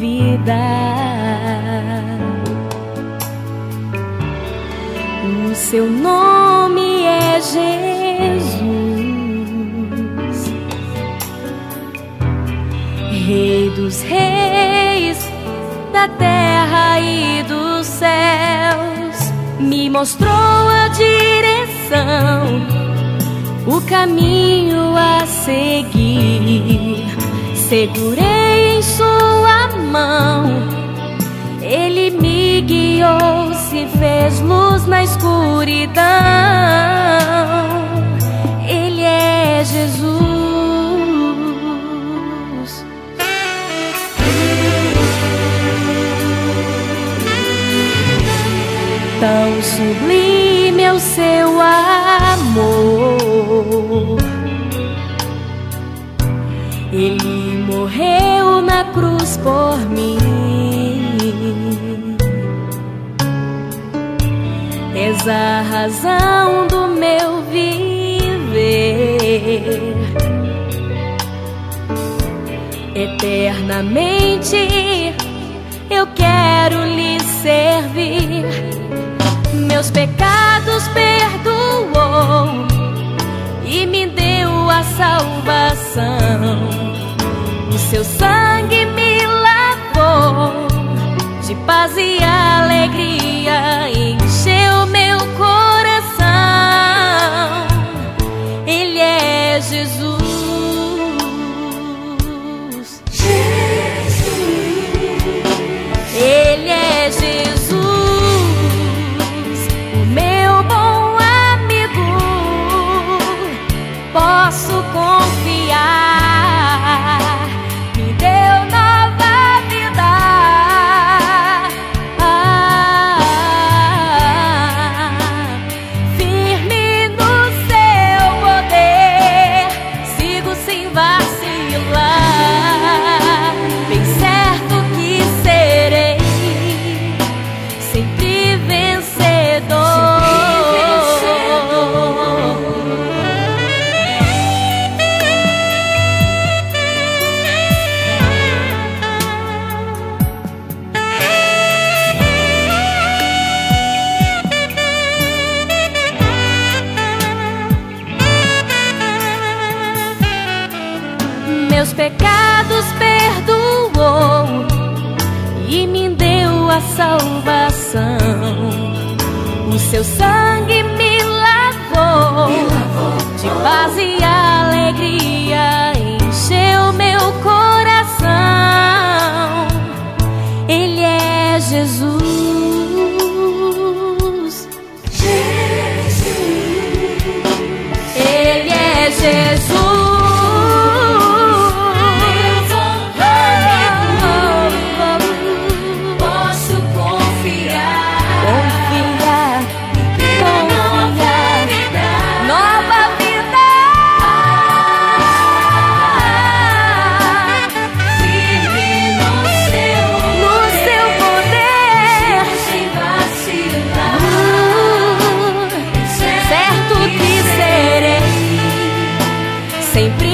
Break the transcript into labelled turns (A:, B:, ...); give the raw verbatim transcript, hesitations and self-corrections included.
A: vida. O seu nome é Jesus, Rei dos reis, da terra e dos céus. Me mostrou a direção, o caminho a seguir. Segurei em sua mão, ele me guiou, se fez luz na escuridão. Ele é Jesus, tão sublime é o seu amor. Ele morreu na cruz por mim. És a razão do meu viver. Eternamente eu quero lhe servir. Meus pecados perdoou e me deu a salvação. O seu sangue me lavou de paz e alegria, encheu meu coração. Ele é Jesus. Jesus. Ele é Jesus, o meu bom amigo. Posso confiar, me deu nova vida. Ah, firme no seu poder, sigo sem vacilar. Bem certo que serei sempre vencedor. Meus pecados perdoou e me deu a salvação. O seu sangue me lavou, me lavou de paz e alegria, encheu meu coração. Ele é Jesus. Jesus. Ele é Jesus. Sempre